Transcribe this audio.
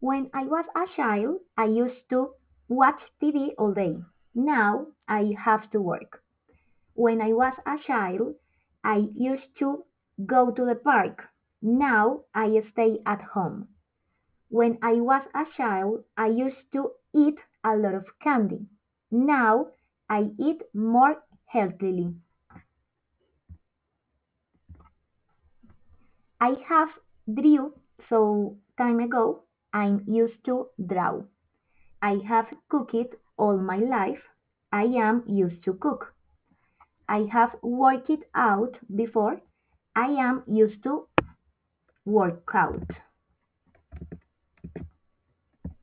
When I was a child, I used to watch TV all day. Now I have to work. When I was a child, I used to go to the park. Now I stay at home. When I was a child, I used to eat a lot of candy. Now I eat more healthily. I have drew so time ago. I'm used to draw. I have cooked all my life. I am used to cook. I have worked out before. I am used to work out.